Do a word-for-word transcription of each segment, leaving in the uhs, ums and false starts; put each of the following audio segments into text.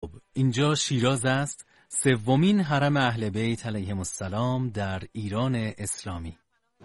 اینجا شیراز است، سومین حرم اهل بیت علیهم السلام در ایران اسلامی.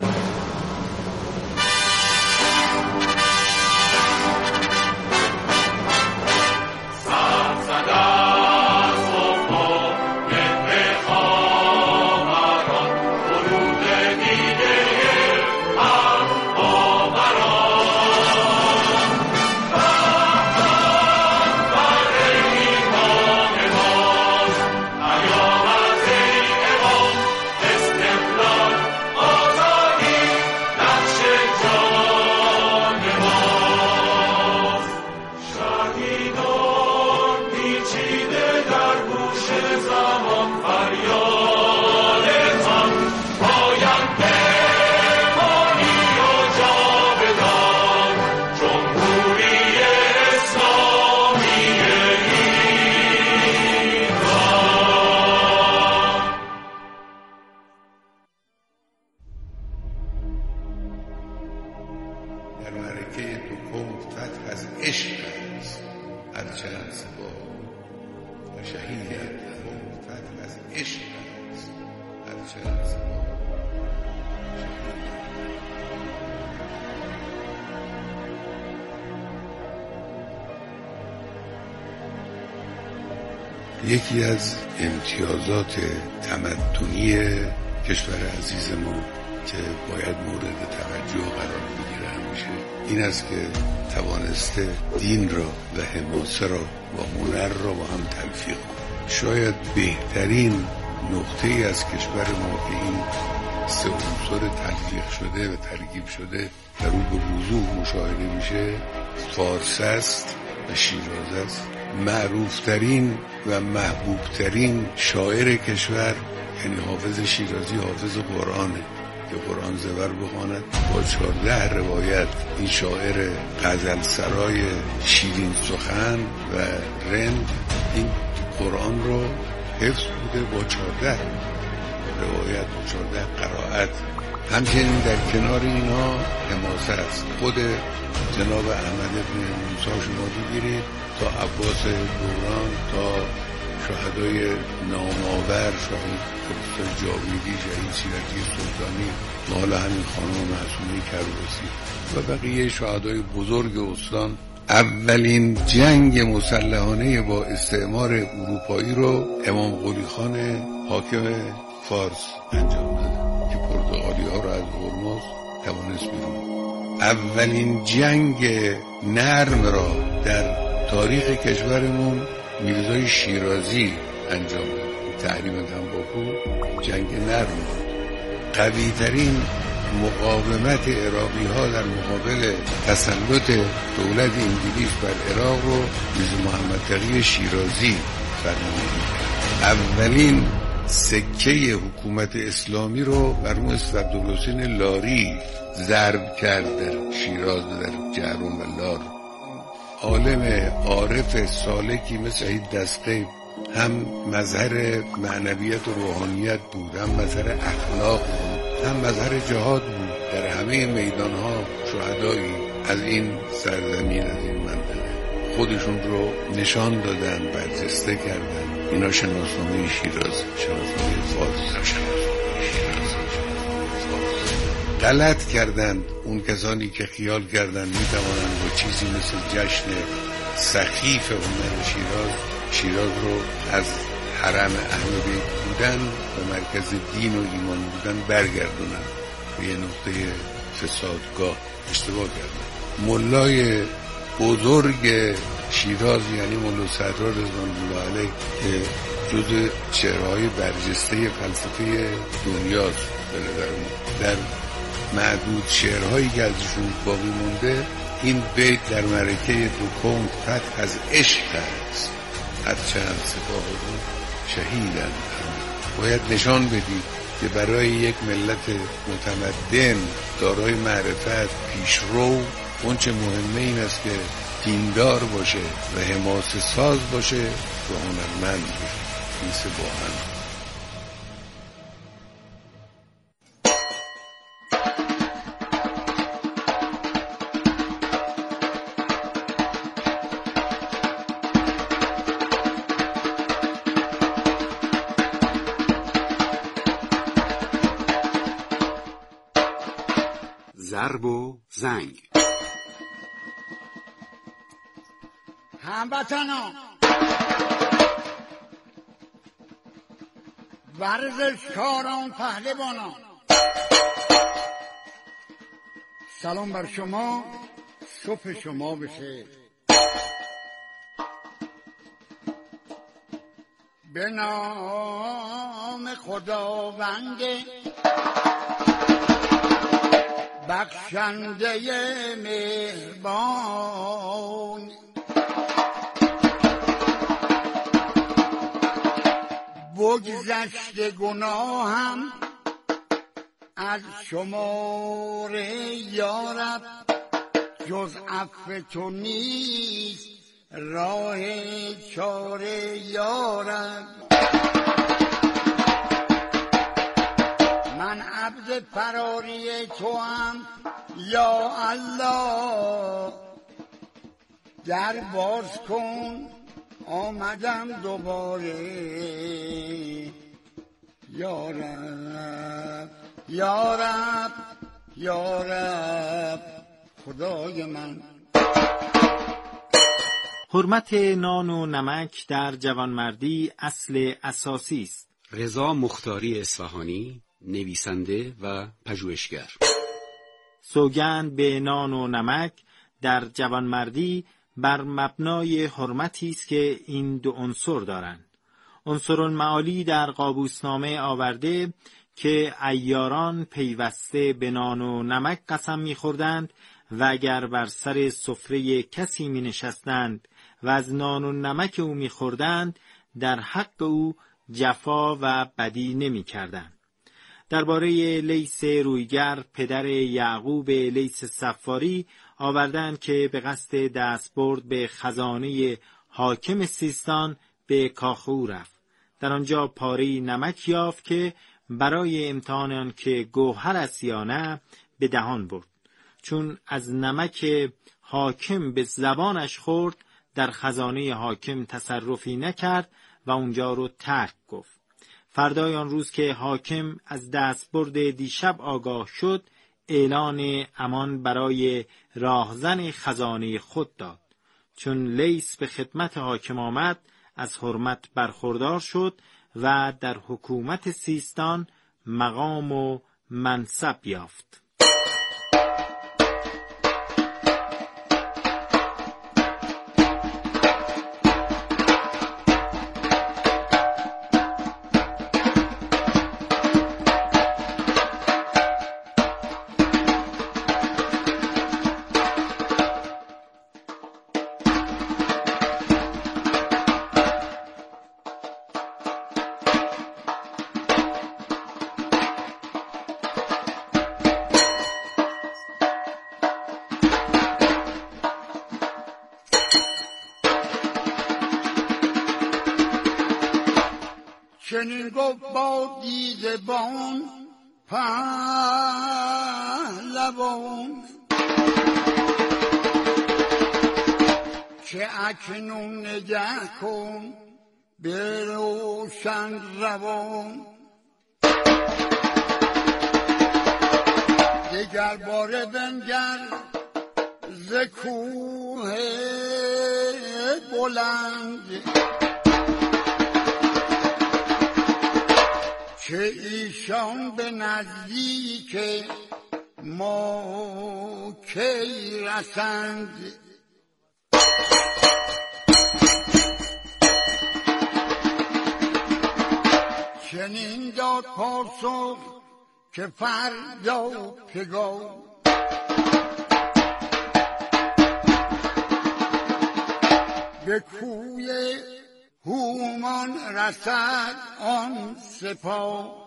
یکی از امتیازات تمدنی کشور عزیز ما که باید مورد توجه قرار بگیره همیشه این است که توانسته دین را و حماسه را و هنر را با هم تلفیق کنه. شاید بهترین نقطه ای از کشور ما که این سه عنصر تلفیق شده و ترکیب شده در اون به وضوح مشاهده میشه فارس است و شیراز است. معروفترین و محبوبترین شاعر کشور یعنی حافظ شیرازی حافظ قرآنه که قرآن زبر بخواند با چهارده روایت. این شاعر غزل سرای شیرین سخن و رند این قرآن رو حفظ بوده با چهارده روایت و چهارده قرائت. همچنین در کنار اینا حماسه است. خود جناب احمد بن موسی شما بگیرید تا عباس دوران تا شهدای نامآور شهید پروفسور جاویدی، شهید سیرتی سلطانی و حالا همین خانم معصومه کرباسی و بقیه شهدای بزرگ استان اولین جنگ مسلحانه با استعمار اروپایی رو امام قلی خان حاکم فارس انجام داد که پرتغالی ها رو از هرمز توانست بیرون. اولین جنگ نرم را در تاریخ کشورمون میرزای شیرازی انجام داد. تحریم تنباکو جنگ نرم. قوی ترین مقاومت عراقی ها در مقابل تسلط دولت انگلیس بر عراق رو میرزا محمد تقی شیرازی فرمانده. اولین سکه حکومت اسلامی رو مرحوم عبدالحسین لاری ضرب کرد در شیراز در جهرم و لار. عالم عارف سالکی مثل این دسته هم مظهر معنویت و روحانیت بود، هم مظهر اخلاق بود، هم مظهر جهاد بود. در همه میدان ها شهدایی از این سرزمین از این منطقه خودشون رو نشان دادن، برجسته کردن. اینا شناسنامه شیراز، شناسنامه فارس، شناسنامه شیراز. غلط کردند اون کسانی که خیال کردند میتوانند با چیزی مثل جشن سخیف هنر شیراز شیراز رو از حرم اهل بیت بودن و مرکز دین و ایمان بودن برگردونن به یه نقطه فسادگاه. اشتباه کردن. ملای بزرگ شیراز یعنی مولا صدرا رضوان الله علیه که جز چهره‌های برجسته فلسفه دنیاست در معدود شعرهایی که ازشون باقی مونده این بیت در معرکه دوکون فتح از عشق است. هرچند سپاه بود شهیدند. باید نشان بدید که برای یک ملت متمدن دارای معرفت پیشرو اون چه مهمه این است که دیندار باشه و حماسه ساز باشه و هنرمند باشه. این سه با هم. ضرب و زنگ. هموطنان، ورزشکاران، پهلوانان، سلام بر شما، صبح شما بخیر. به نام خداوند بخشنده مهربان، بگذشت گناهم از شمار یارب، جز عفو تو نیست راه چاره یارب. من عبد فراری تو هم یا الله، در باز کن آمدم دوباره یارب یارب یارب خدای من. حرمت نان و نمک در جوانمردی اصل اساسی است. رضا مختاری اصفهانی، نویسنده و پژوهشگر. سوگند به نان و نمک در جوانمردی بر مبنای حرمتی است که این دو عنصر دارند. عنصرالمعالی در قابوسنامه آورده که عیاران پیوسته به نان و نمک قسم می‌خوردند و اگر بر سر سفره کسی می‌نشستند و از نان و نمک او می‌خوردند، در حق او جفا و بدی نمی‌کردند. درباره لیث رویگر پدر یعقوب لیث صفاری آوردند که به قصد دستبرد به خزانه حاکم سیستان به کاخ او رفت. در آنجا پاره نمک یافت که برای امتحان آن که گوهر است یا نه به دهان برد. چون از نمک حاکم به زبانش خورد، در خزانه حاکم تصرفی نکرد و اونجا رو ترک گفت. فردای آن روز که حاکم از دستبرد دیشب آگاه شد، اعلان امان برای راهزن خزانه خود داد. چون لیث به خدمت حاکم آمد، از حرمت برخوردار شد و در حکومت سیستان مقام و منصب یافت. چنین گفت با دیدبان پهلوان، که اکنون نگه کن به روشن روان. دگر باره بنگر ز کوه بلند، که ایشان به نزدیک ما کی رسند. چنین داد پاسخ که فردا پگاه، به کوی هومان رسد آن سپاه.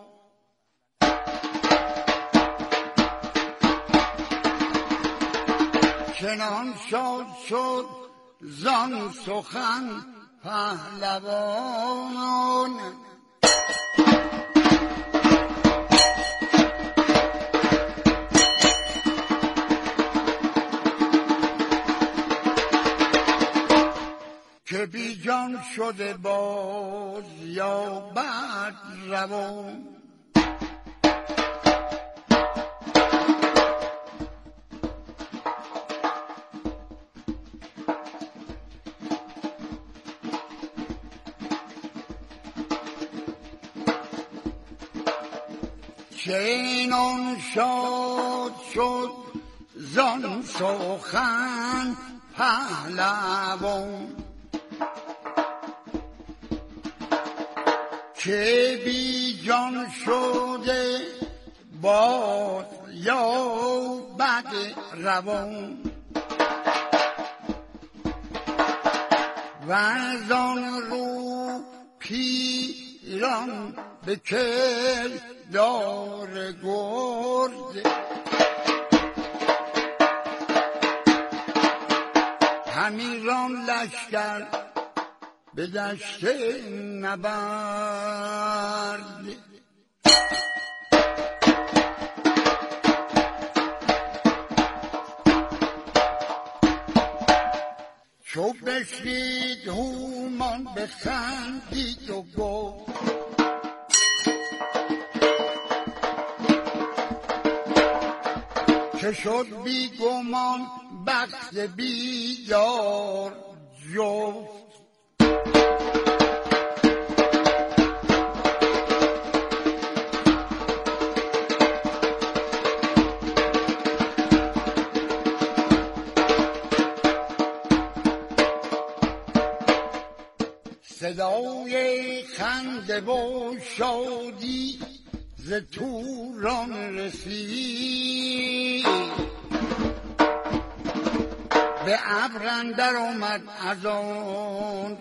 چنان شاد شد زان سخن پهلوان، که بی جان شده باز یا بد روان. چنان شاد شد زان سخن پهلوان که بی جان شده باد یا بد روان و از آن رو پیران به کردار گرد همیران لشکر به دشت نبرد چو بشنید هومان بخندید و گفت که شد بی گمان بخت بیدار جفت صدای خنده و شادی ز توران رسید به ابر اندر آمد از آن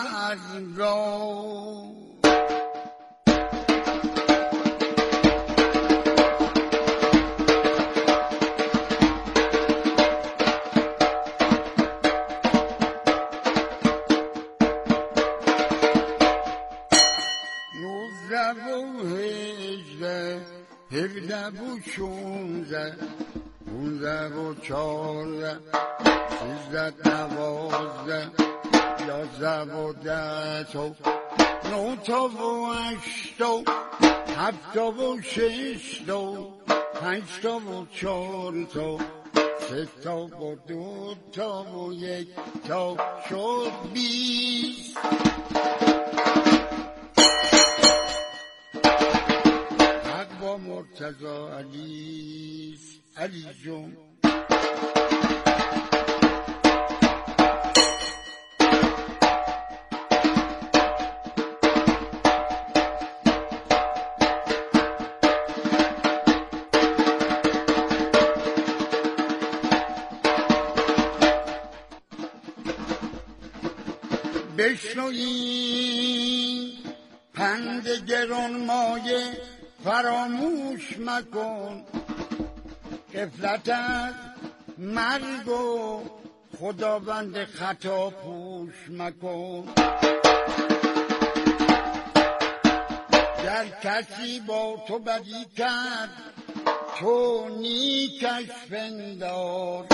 رزمگاه هفده و شونزه پونزه و چارزه سیزده دوازده یازده و ده تا نه تا و هشت تا هفت و شش تا پنج تا و چار تا سه تا و دو تا و یک تا شد بیست با مرتضی علی علی جون بشنوین پند گران مایه فراموش مکن غفلت از مرگ و خداوند خطا پوش مکن گر کسی با تو بدی کرد تو نیکش پندار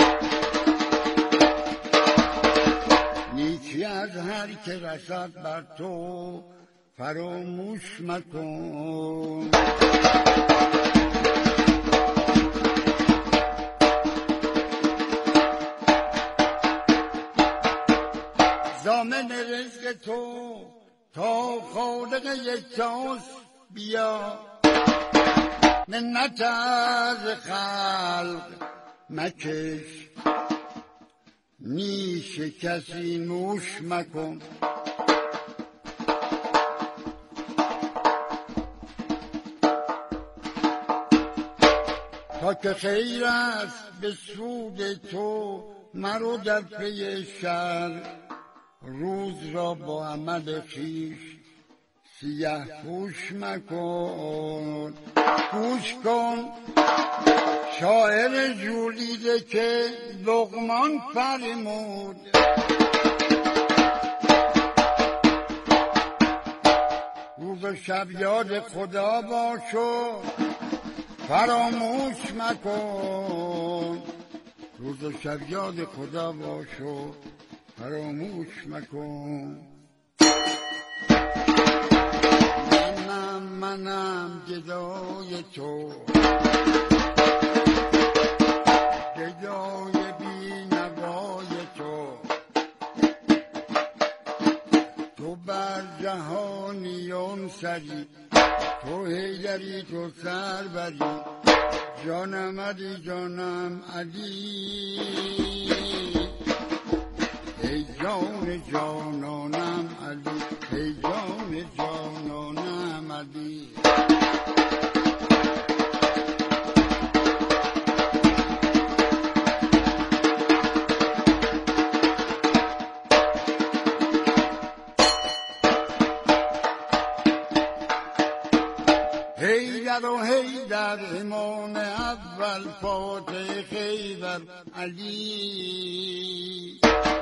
نیکی از هر که رسد بر تو فراموش مکن ضامن رزق تو تا خالق یکتاست بیا منت از خلق مکش نیش کسی نوش مکن تا که خیر است به سود تو مرو در پی شر روز را با عمل خویش سیه پوش مکن گوش کن شاعر جولیده که لقمان فرمود روز و شب یاد خدا باشو فراموش مکن روز و شب یاد خدا باشو فراموش مکن منم منم گدای تو گدای بی نوای تو تو بر جهانیان سری تو حیدری تو سر بری، جانم علی جانم علی، ای جان جانانم علی، ای جان جانانم علی. حیدر و حیدر امام اول فاتح خیبر علی،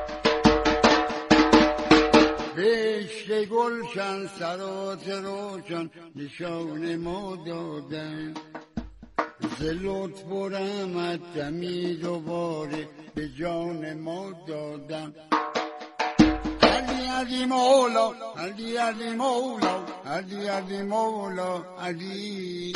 بهشت گلشن سرات روشن نشان ما دادن، ز لطف و رحمت دمی دوباره به جان ما دادن. علی علی مولا علی علی مولا علی علی مولا علی،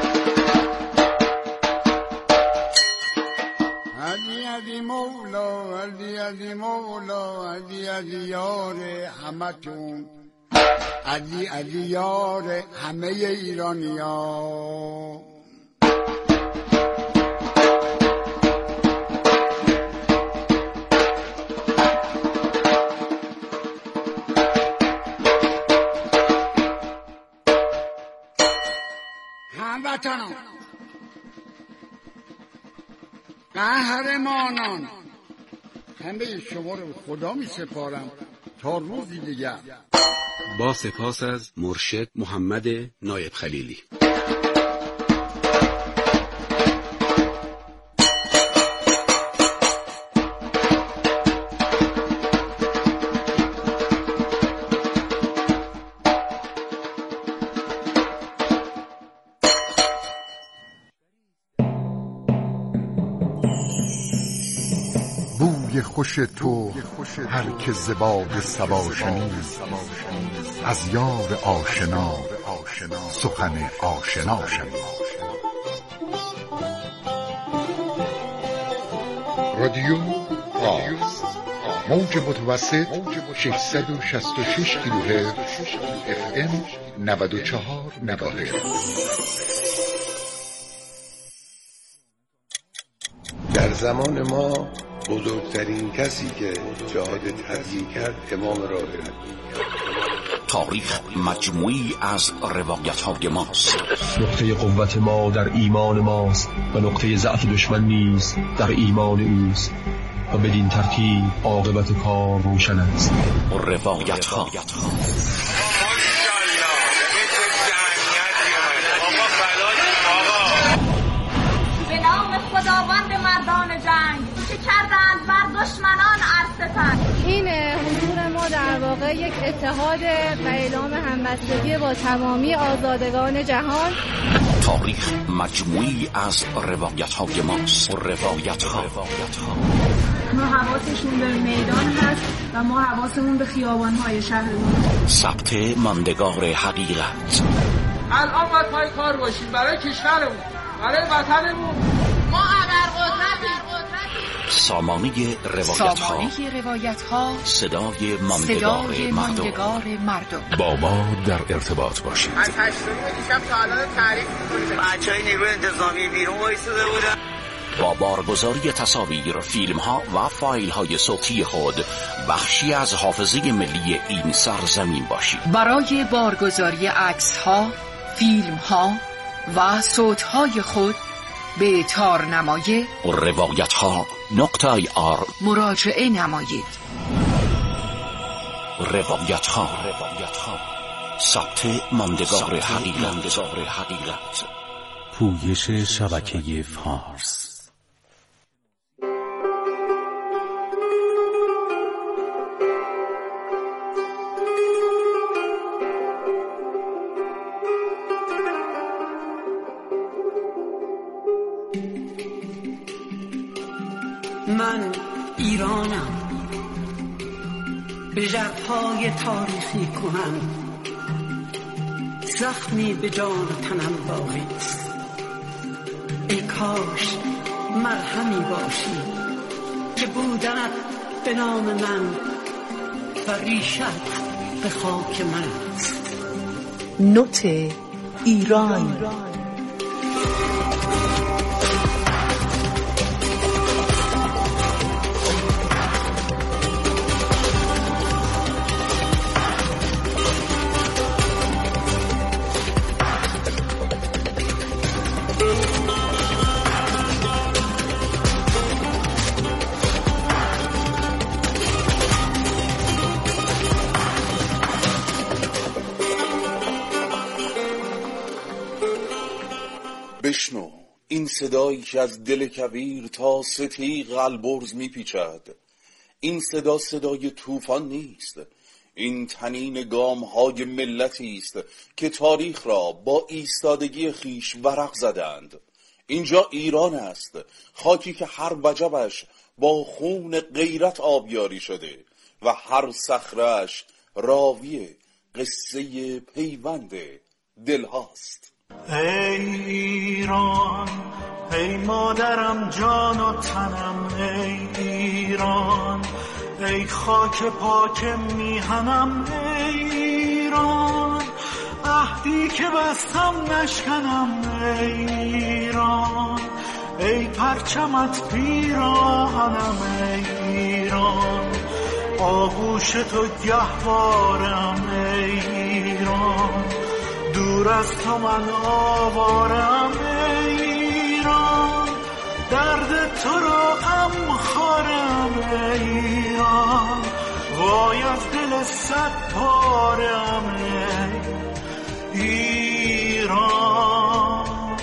علی علی مولا علی علی مولا علی علی یار همتون، علی علی یار همه ایرانیان. هموطنان، قهرمانان، همه شما رو خدا می سپارم تا روزی دیگر. با سپاس از مرشد محمد نایب خلیلی. بوی خوش تو هر که ز باد صبا شنید، از یار آشنا سخن آشنا شنید. رادیو آز موج متوسط ششصد و شصت و شش کیلوهرتز، اف ام نود و چهار مگاهرتز. در زمان ما بزرگترین کسی که جهاد تبلیغ کرد امام راهب. تاریخ مجموعی از روایت‌های ماست. نقطه قوت ما در ایمان ماست و نقطه ضعف دشمن نیز در ایمان اوست و بدین ترتیب عاقبت کار روشن است. روایت‌ها به نام خداوند مردان جنگ که کردند بر دشمنان عرصتن. این حضور ما در واقع یک اتحاد و اعلام همبستگی با تمامی آزادگان جهان. تاریخ مجموعی از روایت‌های ماست. روایت‌ها ما حواسشون به میدان هست و ما حواسمون به خیابان‌های شهرمون. ثبت ماندگار حقیقت. الان باید پای کار باشیم برای کشورمون، برای وطنمون. ما ابرقدرتیم. سامانه روایت‌ها، روایت‌ها، صدای ماندگار مردم. مردم. با ما در ارتباط باشید. از هشتم دیشب تا الان تعریف می‌کنیم. بچه‌های نیروی انتظامی بیرون وایساده بودن. با بارگذاری تصاویر، فیلم‌ها و فایل‌های صوتی خود بخشی از حافظه ملی این سرزمین باشید. برای بارگذاری عکس‌ها، فیلم‌ها و صوت‌های خود به تارنمای روایت‌ها نقطه آی آر مراجعه نمایید. روایت‌ها ثبت ماندگار حقیقت. پویش شبکه فارس. من ایرانم، به ژرفای تاریخی کنم، زخمی به جان و تنم باقی است. ای کاش مرهمی باشی که بودنت به نام من و ریشت به خاک من است. نوت ایران. بشنو این صدایی که از دل کویر تا ستیغ البرز میپیچد. این صدا صدای طوفان نیست، این تنین گام‌های ملتی است که تاریخ را با ایستادگی خیش ورق زدند. اینجا ایران است، خاکی که هر وجبش با خون غیرت آبیاری شده و هر صخره‌اش راوی قصه پیوند دلهاست. ای ایران، ای مادرم جان و تنم، ای ایران، ای خاک پاک میهنم، ای ایران، عهدی که بستم نشکنم، ای ایران، ای پرچمت پیراهنم، ای ایران، آغوش تو گهوارم، ای ایران، دور از تو من آوارم، ای ایران، درد تو را غم خورم، ای ایران، وای از دل صد پارم، ای ایران.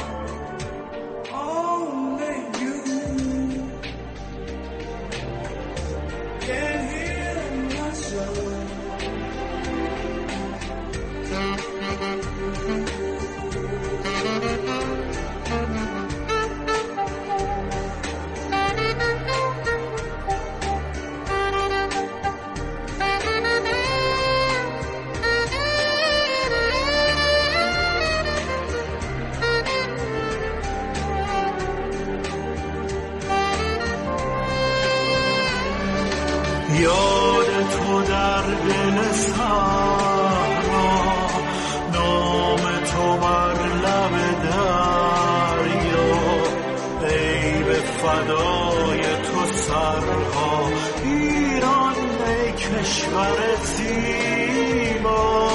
یاد تو در دل صحرا، نام تو بر لب دریا، ای به فدای تو سرها، ایران ای کشور زیبا،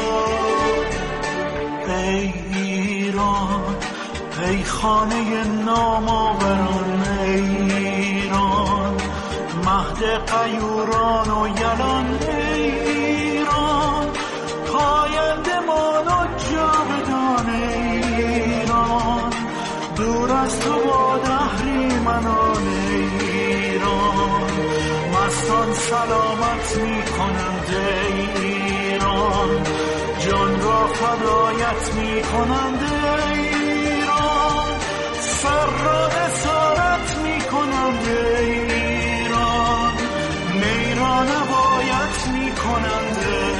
ای ایران، ای خانه نامآوران، ای ایران، مهد غیوران و یلان، ای ایران، پایندمان و جاودان، ای ایران، دور از تو با اهریمنان، ای ایران، مستان سلامت می کنند، ای ایران، جان را فدایت می کنند، ای ایران، سر را اسارت می کنند، ای ایران، می را نبایت می کنند،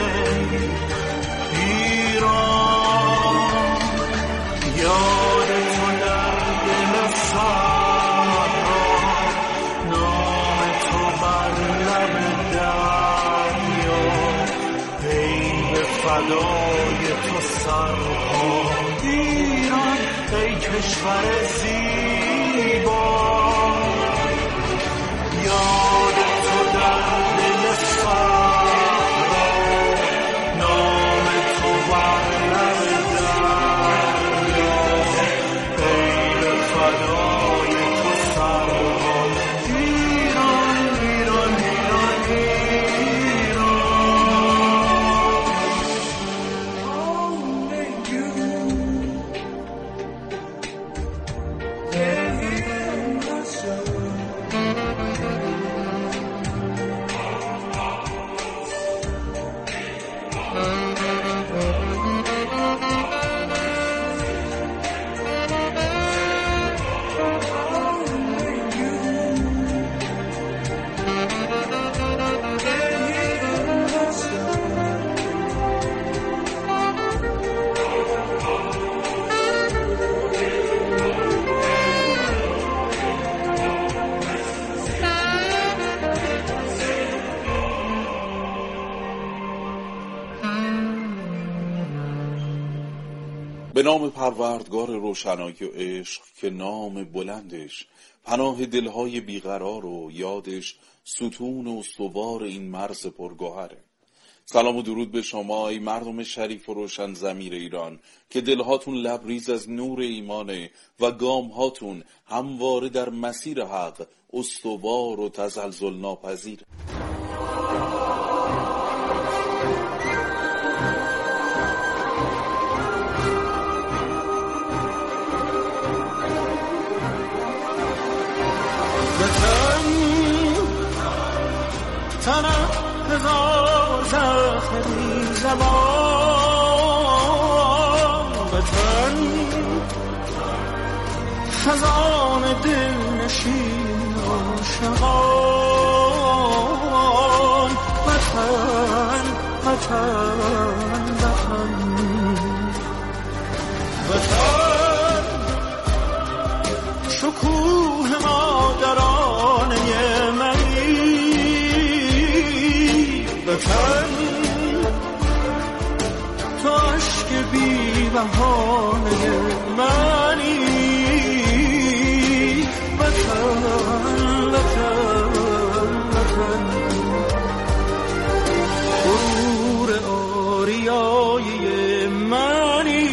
ای ایران. یاد تو در دل صحرا، نام تو بر لب دریا، ای به فدای تو سرها، ایران ای کشور زیبا. یاد تو در دل صحرا، نام تو بر لب دریا، ای به فدای تو سرها، ایران ایران ایران ایران. به نام پروردگار روشنایی و عشق که نام بلندش پناه دلهای بیقرار و یادش ستون و استوار این مرز پرگوهره. سلام و درود به شما ای مردم شریف و روشن ضمیر ایران که دلهاتون لبریز از نور ایمانه و گامهاتون همواره در مسیر حق استوار و تزلزل ناپذیره. تنم هزار زخم بی زبان بتن خزان دل نشین عاشقان بتن بتن بتن بتن شکوه مادرانه منی بتن تو عشق بی بهانه منی بتن بتن بتن غرور آریایی منی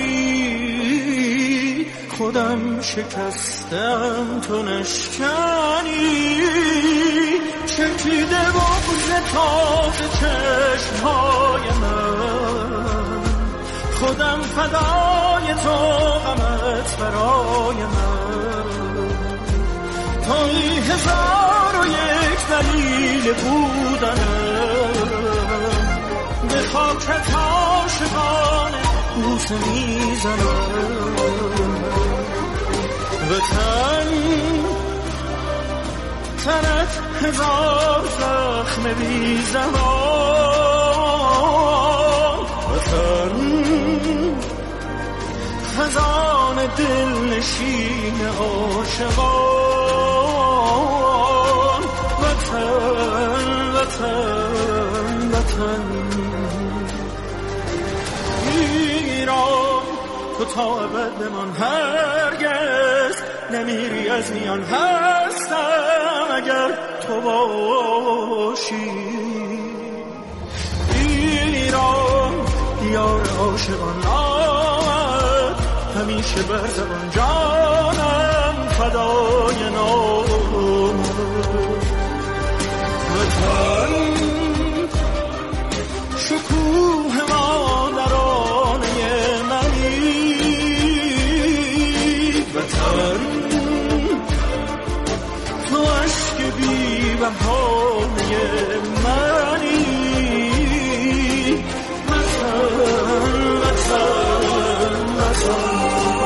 خودم شکستم تو نشکنی چکیده بغض تاز چشمهای من خودم فدای تو غمت برای من توی هزار و یک دلیل بودنم به خاکت عاشقانه بوسه میزنم وطن تنت هزار زخم بی زمان وطن خزان دل نشین عاشقان وطن وطن وطن ایران تو تا ابد بمان هرگز نمیری از میان هستم اگر تو باشی ایران یار عاشقان آمد همیشه بر زبان جانم فدای نام وطن شکوه مادرانه منی وطن تو عشق بی بهانه منی وطن وطن وطن.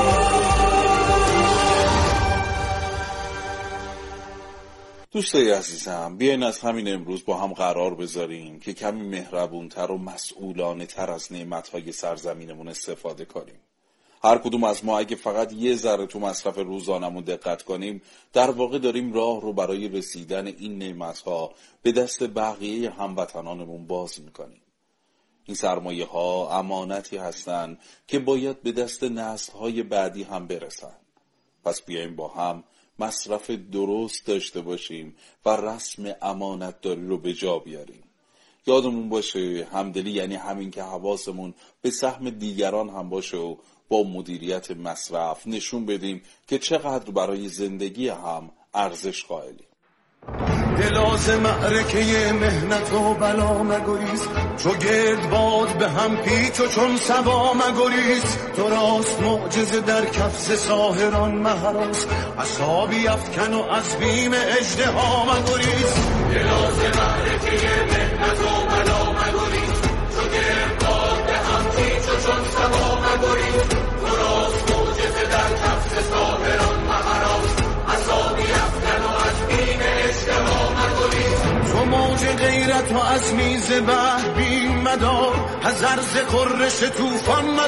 دوستای عزیزم، بیاین از همین امروز با هم قرار بذاریم که کمی مهربونتر و مسئولانه تر از نعمتهای سرزمینمون استفاده کنیم. هر کدوم از ما اگه فقط یه ذره تو مصرف روزانمون دقت کنیم، در واقع داریم راه رو برای رسیدن این نعمتها به دست بقیه هموطنانمون باز میکنیم. این سرمایه ها امانتی هستن که باید به دست نسل‌های بعدی هم برسن. پس بیایم با هم مصرف درست داشته باشیم و رسم امانتداری رو به جا بیاریم. یادمون باشه همدلی یعنی همین که حواسمون به سهم دیگران هم باشه و با مدیریت مصرف نشون بدیم که چقدر برای زندگی هم ارزش قائلیم. دلاز معرکه مهنت و بلا مگریز چو گرد باد به هم پیچ و چون سبا مگریز تو راست معجزه در کف ساحران مهراس عصابی افکن و از بیم اژدها مگریز دلاز معرکه مهنت و بلا مگریز چو گرد باد به هم پیچ و چون سبا مگریز تو راست معجزه در کف ساحران مهراس عصابی افکن و از بیم اژدها تو موج غیرت و از میز بحر بی مدار هزار ز خورش توفان